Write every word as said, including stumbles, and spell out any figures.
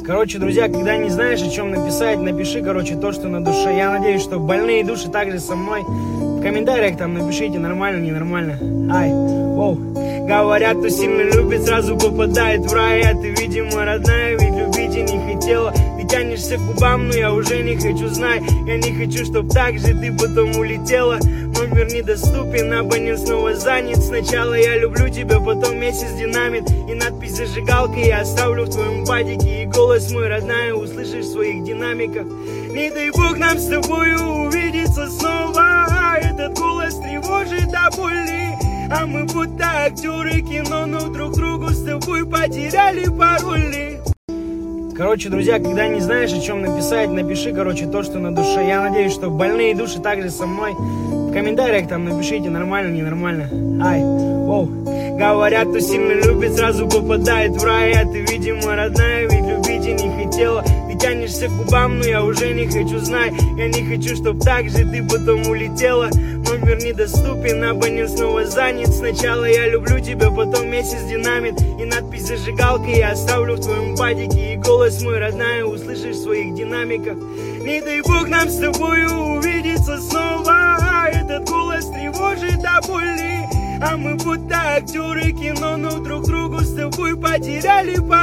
Короче, друзья, когда не знаешь, о чем написать, напиши, короче, то, что на душе. Я надеюсь, что больные души также со мной. В комментариях там напишите, нормально, ненормально. Ай, воу. Говорят, кто сильно любит, сразу попадает в рай. А ты, видимо, родная, ведь любить я не хотела. Ты тянешься к губам, но я уже не хочу знать. Я не хочу, чтоб так же ты потом улетела. Номер недоступен, абонент снова занят. Сначала я люблю тебя, потом месяц динамит. И надпись зажигалка я оставлю в твоем падике. И голос мой родной услышишь в своих динамиках. Не дай бог нам с тобою увидеться снова. Этот голос тревожит до боли. А мы будто актеры кино, но друг другу с тобой потеряли пароли. Короче, друзья, когда не знаешь, о чем написать, напиши, короче, то, что на душе. Я надеюсь, что больные души также со мной. В комментариях там напишите, нормально, ненормально. Ай, воу. Говорят, кто сильно любит, сразу попадает в рай. А ты, видимо, родная, ведь любить я не хотела. Ты тянешься к губам, но я уже не хочу знать. Я не хочу, чтоб так же ты потом улетела. Номер недоступен, абонент снова занят. Сначала я люблю тебя, потом месяц динамит. И надпись зажигалка я оставлю в твоем падике. И голос мой родной услышишь в своих динамиках. Не дай бог нам с тобою увидеться снова. Этот голос тревожит до боли. А мы будто актеры кино, но друг другу с тобой потеряли пароли.